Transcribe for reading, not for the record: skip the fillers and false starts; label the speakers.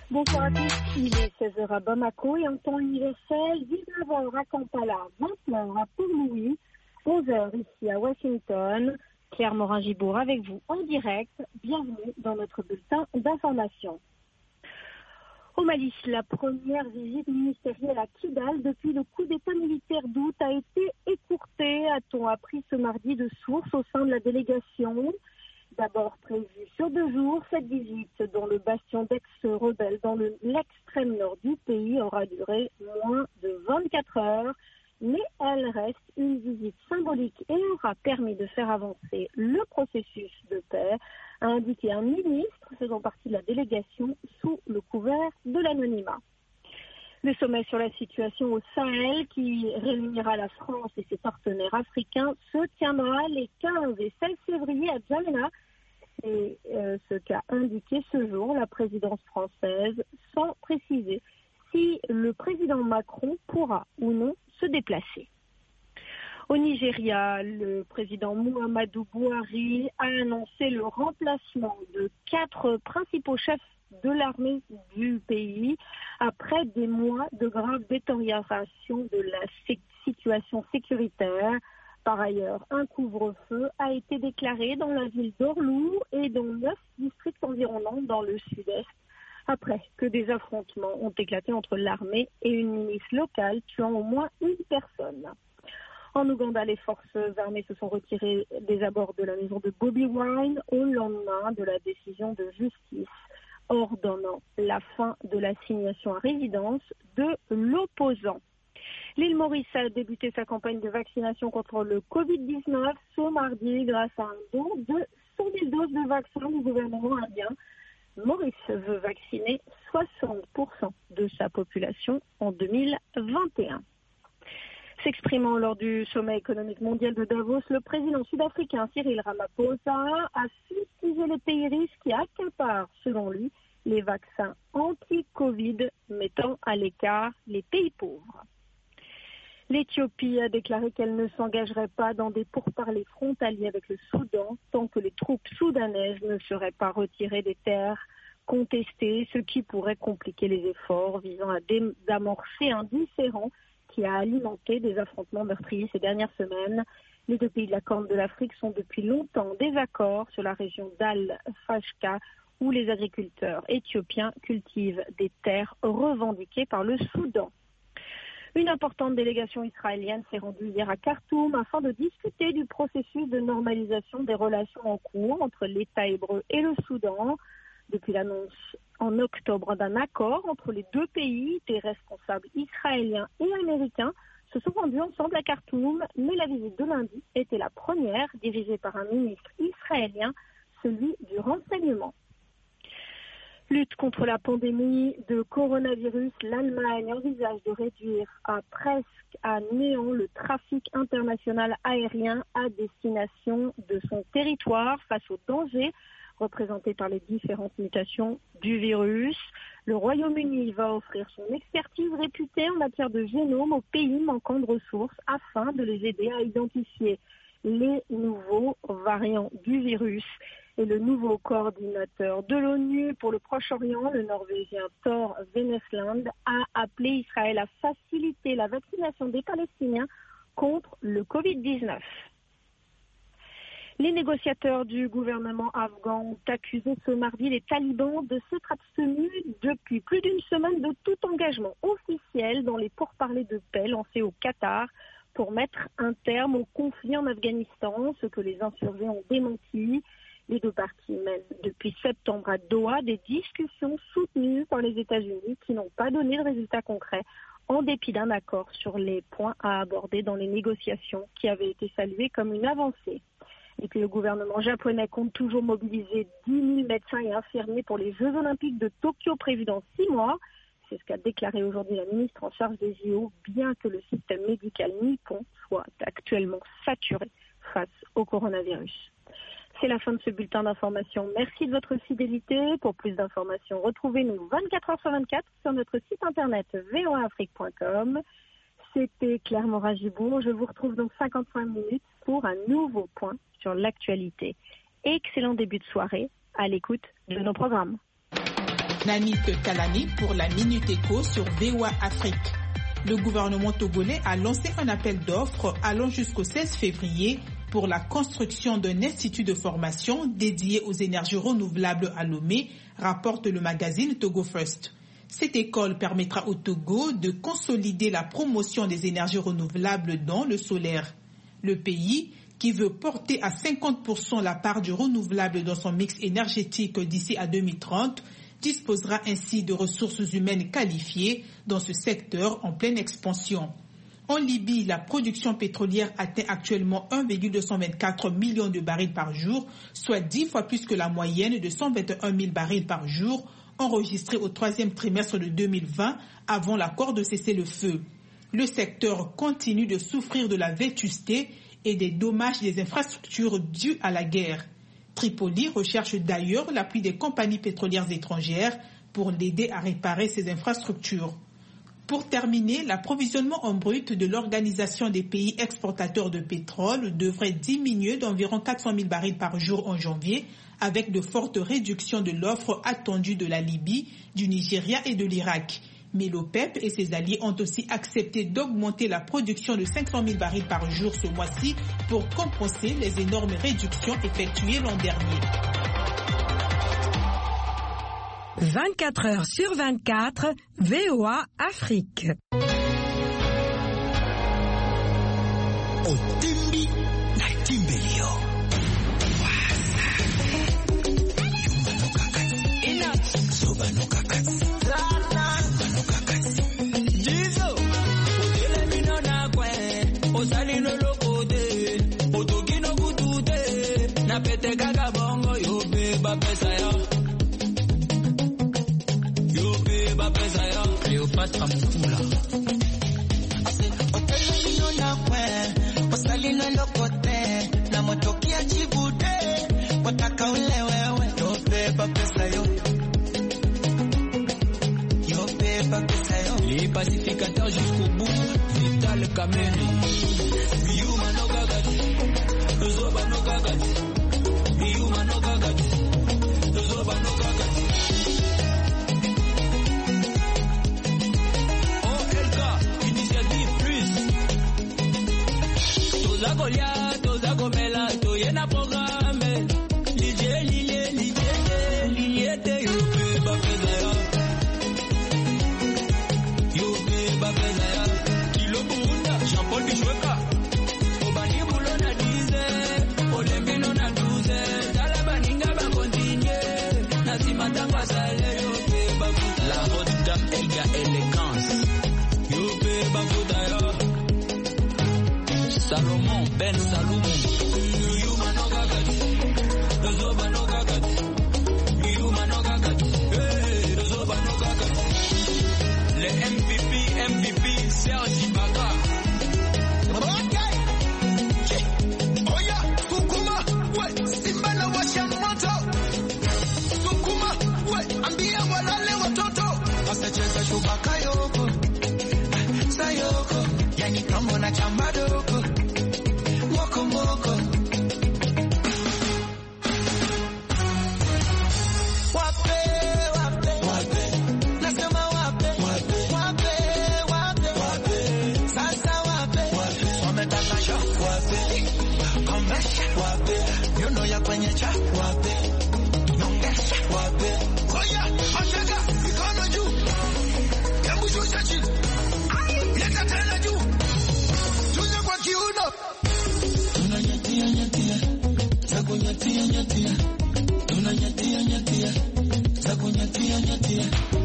Speaker 1: Bonsoir à tous, il est 16h à Bamako et en temps universel, 19h à Kampala, 20h à Port-Louis, 11h ici à Washington. Claire Morin-Gibour avec vous en direct. Bienvenue dans notre bulletin d'information. Au Mali, la première visite ministérielle à Kidal depuis le coup d'État militaire d'août a été écourtée, a-t-on appris ce mardi de sources au sein de la délégation. D'abord prévue sur 2 jours, cette visite dans le bastion d'ex-rebelles dans l'extrême nord du pays aura duré moins de 24 heures, mais elle reste une visite symbolique et aura permis de faire avancer le processus de paix, a indiqué un ministre faisant partie de la délégation sous le couvert de l'anonymat. Le sommet sur la situation au Sahel, qui réunira la France et ses partenaires africains, se tiendra les 15 et 16 février à Djamena. C'est ce qu'a indiqué ce jour la présidence française, sans préciser si le président Macron pourra ou non se déplacer. Au Nigeria, le président Muhammadu Buhari a annoncé le remplacement de 4 principaux chefs de l'armée du pays après des mois de grave détérioration de la situation sécuritaire. Par ailleurs, un couvre-feu a été déclaré dans la ville d'Orlou et dans 9 districts environnants dans le sud-est, après que des affrontements ont éclaté entre l'armée et une milice locale, tuant au moins une personne. En Ouganda, les forces armées se sont retirées des abords de la maison de Bobi Wine au lendemain de la décision de justice ordonnant la fin de l'assignation à résidence de l'opposant. L'île Maurice a débuté sa campagne de vaccination contre le Covid-19 ce mardi grâce à un don de 100 000 doses de vaccins du gouvernement indien. Maurice veut vacciner 60% de sa population en 2021. S'exprimant lors du sommet économique mondial de Davos, le président sud-africain Cyril Ramaphosa a fustigé les pays riches qui accaparent, selon lui, les vaccins anti-Covid, mettant à l'écart les pays pauvres. L'Éthiopie a déclaré qu'elle ne s'engagerait pas dans des pourparlers frontaliers avec le Soudan tant que les troupes soudanaises ne seraient pas retirées des terres contestées, ce qui pourrait compliquer les efforts visant à désamorcer un différend qui a alimenté des affrontements meurtriers ces dernières semaines. Les 2 pays de la Corne de l'Afrique sont depuis longtemps en désaccord sur la région d'Al-Fashqa où les agriculteurs éthiopiens cultivent des terres revendiquées par le Soudan. Une importante délégation israélienne s'est rendue hier à Khartoum afin de discuter du processus de normalisation des relations en cours entre l'État hébreu et le Soudan. Depuis l'annonce en octobre d'un accord entre les 2 pays, des responsables israéliens et américains se sont rendus ensemble à Khartoum, mais la visite de lundi était la première dirigée par un ministre israélien, celui du renseignement. Lutte contre la pandémie de coronavirus, l'Allemagne envisage de réduire à presque à néant le trafic international aérien à destination de son territoire face aux dangers représentés par les différentes mutations du virus. Le Royaume-Uni va offrir son expertise réputée en matière de génome aux pays manquant de ressources afin de les aider à identifier les nouveaux variants du virus. Et le nouveau coordinateur de l'ONU pour le Proche-Orient, le Norvégien Thor Wennesland, a appelé Israël à faciliter la vaccination des Palestiniens contre le Covid-19. Les négociateurs du gouvernement afghan ont accusé ce mardi les talibans de s'être abstenus depuis plus d'une semaine de tout engagement officiel dans les pourparlers de paix lancés au Qatar pour mettre un terme au conflit en Afghanistan, ce que les insurgés ont démenti. Les 2 parties mènent depuis septembre à Doha des discussions soutenues par les États-Unis qui n'ont pas donné de résultats concrets en dépit d'un accord sur les points à aborder dans les négociations qui avaient été salués comme une avancée. Et puis le gouvernement japonais compte toujours mobiliser 10 000 médecins et infirmiers pour les Jeux Olympiques de Tokyo prévus dans 6 mois. C'est ce qu'a déclaré aujourd'hui la ministre en charge des JO, bien que le système médical nippon soit actuellement saturé face au coronavirus. C'est la fin de ce bulletin d'information. Merci de votre fidélité. Pour plus d'informations, retrouvez-nous 24 heures sur 24 sur notre site internet voaafrique.com. C'était Claire Morin-Gibour. Je vous retrouve dans 55 minutes pour un nouveau point sur l'actualité. Excellent début de soirée à l'écoute de nos programmes.
Speaker 2: Nanit Kalani pour la Minute Éco sur VOA Afrique. Le gouvernement togolais a lancé un appel d'offres allant jusqu'au 16 février pour la construction d'un institut de formation dédié aux énergies renouvelables à Lomé, rapporte le magazine Togo First. Cette école permettra au Togo de consolider la promotion des énergies renouvelables dans le solaire. Le pays, qui veut porter à 50% la part du renouvelable dans son mix énergétique d'ici à 2030, disposera ainsi de ressources humaines qualifiées dans ce secteur en pleine expansion. En Libye, la production pétrolière atteint actuellement 1,224 millions de barils par jour, soit 10 fois plus que la moyenne de 121 000 barils par jour enregistrée au troisième trimestre de 2020 avant l'accord de cessez-le-feu. Le secteur continue de souffrir de la vétusté et des dommages des infrastructures dus à la guerre. Tripoli recherche d'ailleurs l'appui des compagnies pétrolières étrangères pour l'aider à réparer ces infrastructures. Pour terminer, l'approvisionnement en brut de l'Organisation des pays exportateurs de pétrole devrait diminuer d'environ 400 000 barils par jour en janvier, avec de fortes réductions de l'offre attendue de la Libye, du Nigeria et de l'Irak. Mais l'OPEP et ses alliés ont aussi accepté d'augmenter la production de 500 000 barils par jour ce mois-ci pour compenser les énormes réductions effectuées l'an dernier.
Speaker 3: 24 heures sur 24, VOA Afrique.
Speaker 4: Otimbi na timbelio.
Speaker 5: Cleopatra Mukula. Otelino na kwe, osalino lokote, na motokia chibude, wataka ule wewe, yo beba pesa yo. Yo beba pesa yo. Les pacificateurs jusqu'au bout, Vital Kameni. Yuma no gagati, Zoba no gagati, Yuma no gagati, Zoba no gagati. Toza gomela to yena programme lilie te yo pe ba pesa ya kilo bunda Jean-Paul Bichweka obani bulo na 10 olembino na 12 tala baninga ba continue na simatanga sale yo pe ba la haute dame Elga élégance yo pe ba ya Salomon Ben Salomon Yuma no gagati Zoba no gagati Yuma no gagati Zoba no gagati Le MVP Serge Ibaka. Oya Sukuma we Simba na washa moto Sukuma we ambia walale watoto Asacheza shubaka yoko Sayoko yani kambo na chambadoko Moko Wape Nasema wape Sasa wape Wametaka sha wape Komesha wape Yono ya kwenye cha wape Nongesha wape Oya Ashaka Mikono juu Yambu shusha chini Leta tena juu Tunya kwa kiuno Tunanyatia Zakunyatia Tunanyatia Zakunyatia